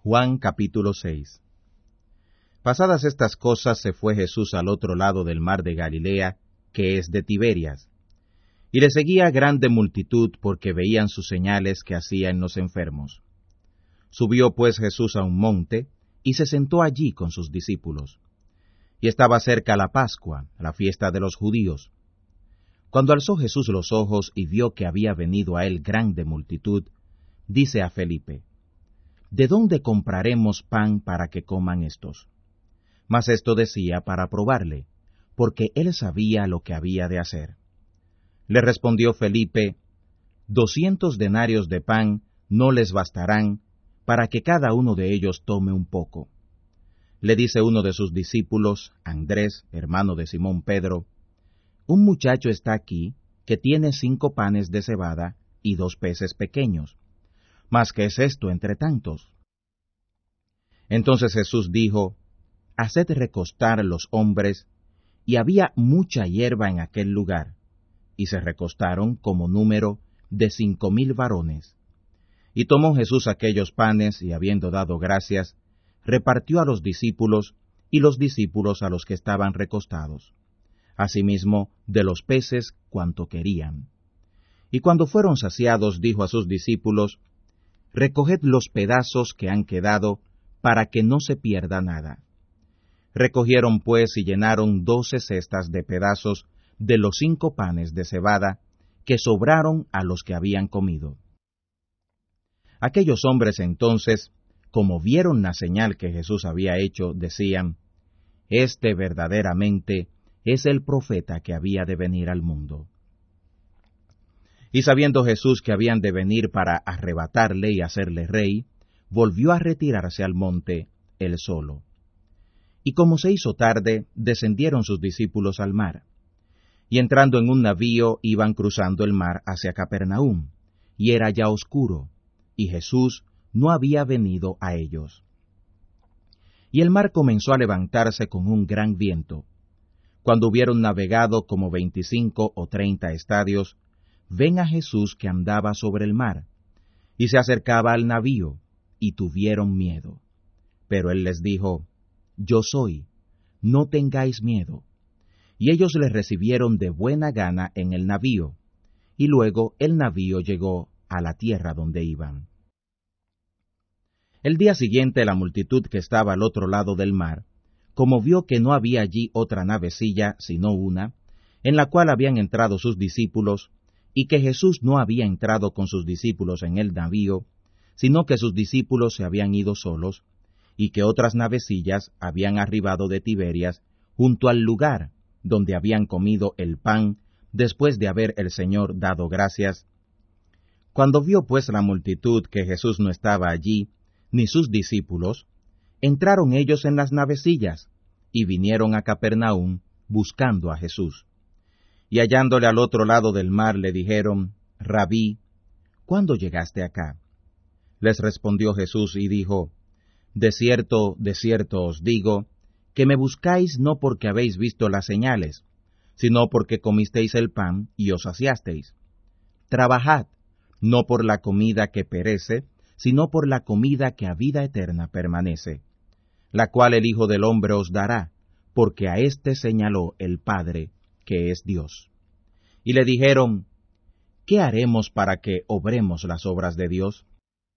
Juan capítulo 6. Pasadas estas cosas se fue Jesús al otro lado del mar de Galilea, que es de Tiberias. Y le seguía grande multitud porque veían sus señales que hacía en los enfermos. Subió pues Jesús a un monte, y se sentó allí con sus discípulos. Y estaba cerca la Pascua, la fiesta de los judíos. Cuando alzó Jesús los ojos y vio que había venido a él grande multitud, dice a Felipe: ¿De dónde compraremos pan para que coman estos? Mas esto decía para probarle, porque él sabía lo que había de hacer. Le respondió Felipe: 200 denarios de pan no les bastarán para que cada uno de ellos tome un poco. Le dice uno de sus discípulos, Andrés, hermano de Simón Pedro: Un muchacho está aquí que tiene 5 panes de cebada y 2 peces pequeños. ¿Mas qué es esto entre tantos? Entonces Jesús dijo: Haced recostar los hombres. Y había mucha hierba en aquel lugar, y se recostaron como número de 5,000 varones. Y tomó Jesús aquellos panes, y habiendo dado gracias, repartió a los discípulos, y los discípulos a los que estaban recostados. Asimismo, de los peces cuanto querían. Y cuando fueron saciados, dijo a sus discípulos: Recoged los pedazos que han quedado, para que no se pierda nada. Recogieron pues y llenaron 12 cestas de pedazos de los 5 panes de cebada, que sobraron a los que habían comido. Aquellos hombres entonces, como vieron la señal que Jesús había hecho, decían: Este verdaderamente es el profeta que había de venir al mundo. Y sabiendo Jesús que habían de venir para arrebatarle y hacerle rey, volvió a retirarse al monte, él solo. Y como se hizo tarde, descendieron sus discípulos al mar. Y entrando en un navío, iban cruzando el mar hacia Capernaum, y era ya oscuro, y Jesús no había venido a ellos. Y el mar comenzó a levantarse con un gran viento. Cuando hubieron navegado como 25 o 30 estadios, ven a Jesús que andaba sobre el mar, y se acercaba al navío, y tuvieron miedo. Pero él les dijo: Yo soy, no tengáis miedo. Y ellos le recibieron de buena gana en el navío, y luego el navío llegó a la tierra donde iban. El día siguiente la multitud que estaba al otro lado del mar, como vio que no había allí otra navecilla sino una, en la cual habían entrado sus discípulos, y que Jesús no había entrado con sus discípulos en el navío, sino que sus discípulos se habían ido solos, y que otras navecillas habían arribado de Tiberias junto al lugar donde habían comido el pan después de haber el Señor dado gracias. Cuando vio pues la multitud que Jesús no estaba allí, ni sus discípulos, entraron ellos en las navecillas, y vinieron a Capernaum buscando a Jesús. Y hallándole al otro lado del mar le dijeron: Rabí, ¿cuándo llegaste acá? Les respondió Jesús y dijo: de cierto os digo, que me buscáis no porque habéis visto las señales, sino porque comisteis el pan y os saciasteis. Trabajad, no por la comida que perece, sino por la comida que a vida eterna permanece, la cual el Hijo del Hombre os dará, porque a éste señaló el Padre, que es Dios. Y le dijeron: ¿Qué haremos para que obremos las obras de Dios?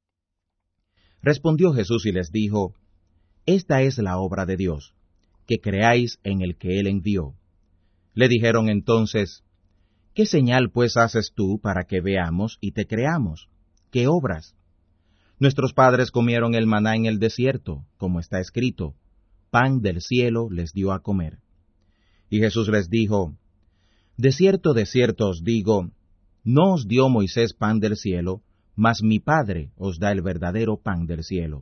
Respondió Jesús y les dijo: Esta es la obra de Dios, que creáis en el que Él envió. Le dijeron entonces: ¿Qué señal pues haces tú para que veamos y te creamos? ¿Qué obras? Nuestros padres comieron el maná en el desierto, como está escrito: Pan del cielo les dio a comer. Y Jesús les dijo: de cierto os digo, no os dio Moisés pan del cielo, mas mi Padre os da el verdadero pan del cielo.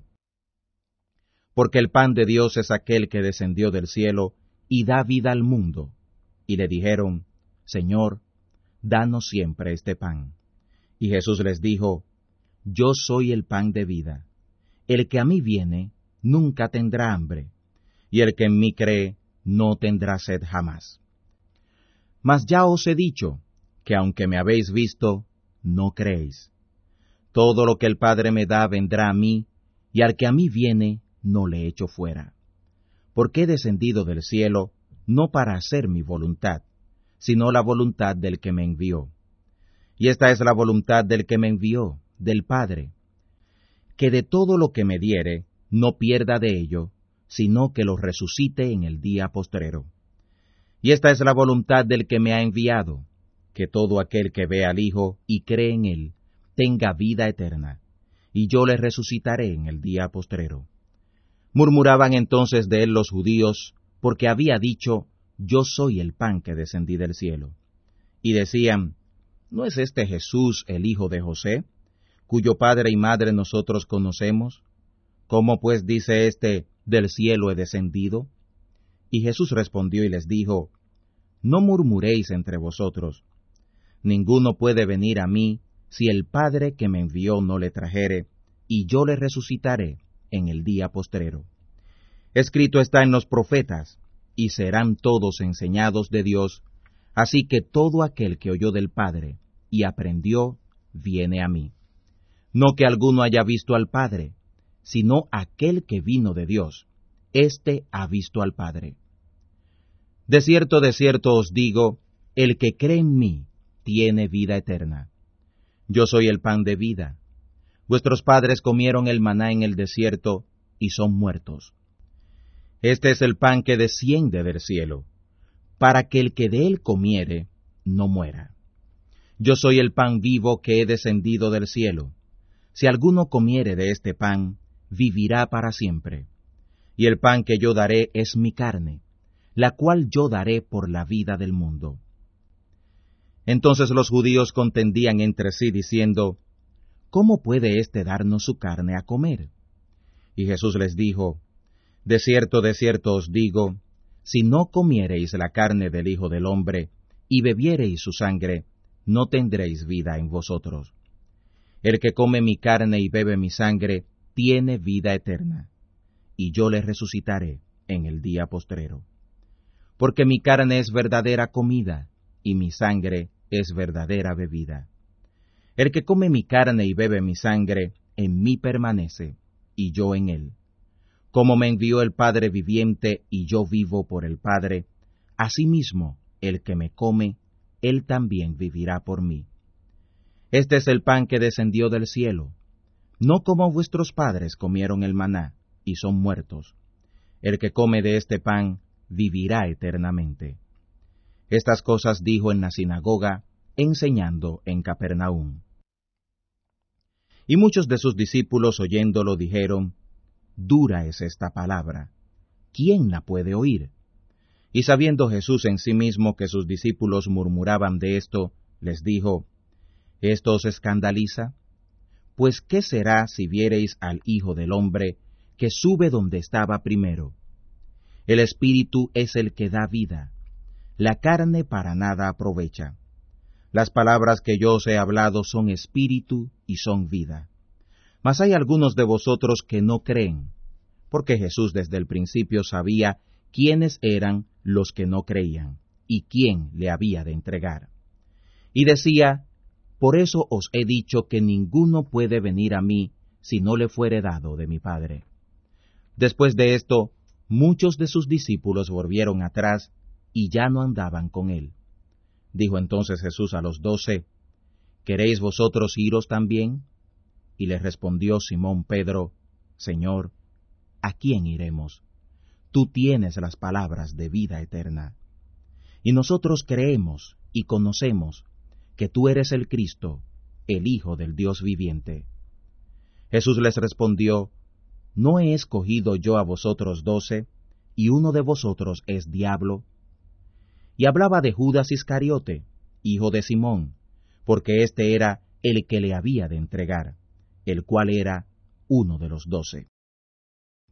Porque el pan de Dios es aquel que descendió del cielo y da vida al mundo. Y le dijeron: Señor, danos siempre este pan. Y Jesús les dijo: Yo soy el pan de vida. El que a mí viene, nunca tendrá hambre, y el que en mí cree, no tendrá sed jamás. Mas ya os he dicho, que aunque me habéis visto, no creéis. Todo lo que el Padre me da vendrá a mí, y al que a mí viene no le echo fuera. Porque he descendido del cielo no para hacer mi voluntad, sino la voluntad del que me envió. Y esta es la voluntad del que me envió, del Padre, que de todo lo que me diere no pierda de ello, sino que lo resucite en el día postrero. Y esta es la voluntad del que me ha enviado, que todo aquel que ve al Hijo y cree en él, tenga vida eterna, y yo le resucitaré en el día postrero. Murmuraban entonces de él los judíos, porque había dicho, yo soy el pan que descendí del cielo. Y decían, ¿no es este Jesús el hijo de José, cuyo padre y madre nosotros conocemos? ¿Cómo pues dice éste, del cielo he descendido? Y Jesús respondió y les dijo, no murmuréis entre vosotros. Ninguno puede venir a mí, si el Padre que me envió no le trajere, y yo le resucitaré en el día postrero. Escrito está en los profetas, y serán todos enseñados de Dios, así que todo aquel que oyó del Padre y aprendió, viene a mí. No que alguno haya visto al Padre, sino aquel que vino de Dios, éste ha visto al Padre. De cierto os digo, el que cree en mí tiene vida eterna. Yo soy el pan de vida. Vuestros padres comieron el maná en el desierto, y son muertos. Este es el pan que desciende del cielo, para que el que de él comiere no muera. Yo soy el pan vivo que he descendido del cielo. Si alguno comiere de este pan, vivirá para siempre. Y el pan que yo daré es mi carne, la cual yo daré por la vida del mundo. Entonces los judíos contendían entre sí, diciendo, ¿cómo puede éste darnos su carne a comer? Y Jesús les dijo, de cierto os digo, si no comiereis la carne del Hijo del Hombre, y bebiereis su sangre, no tendréis vida en vosotros. El que come mi carne y bebe mi sangre, tiene vida eterna, y yo le resucitaré en el día postrero. Porque mi carne es verdadera comida, y mi sangre es verdadera bebida. El que come mi carne y bebe mi sangre, en mí permanece, y yo en él. Como me envió el Padre viviente, y yo vivo por el Padre, asimismo, el que me come, él también vivirá por mí. Este es el pan que descendió del cielo, no como vuestros padres comieron el maná, y son muertos. El que come de este pan, vivirá eternamente. Estas cosas dijo en la sinagoga, enseñando en Capernaum. Y muchos de sus discípulos oyéndolo dijeron, dura es esta palabra, ¿quién la puede oír? Y sabiendo Jesús en sí mismo que sus discípulos murmuraban de esto, les dijo, ¿esto os escandaliza? Pues ¿qué será si viereis al Hijo del Hombre, que sube donde estaba primero? El Espíritu es el que da vida, la carne para nada aprovecha. Las palabras que yo os he hablado son espíritu y son vida. Mas hay algunos de vosotros que no creen, porque Jesús desde el principio sabía quiénes eran los que no creían, y quién le había de entregar. Y decía, por eso os he dicho que ninguno puede venir a mí si no le fuere dado de mi Padre. Después de esto, muchos de sus discípulos volvieron atrás, y ya no andaban con él. Dijo entonces Jesús a los 12, ¿queréis vosotros iros también? Y le respondió Simón Pedro, Señor, ¿a quién iremos? Tú tienes las palabras de vida eterna. Y nosotros creemos y conocemos que tú eres el Cristo, el Hijo del Dios viviente. Jesús les respondió, ¿no he escogido yo a vosotros 12, y uno de vosotros es diablo? Y hablaba de Judas Iscariote, hijo de Simón, porque éste era el que le había de entregar, el cual era uno de los 12.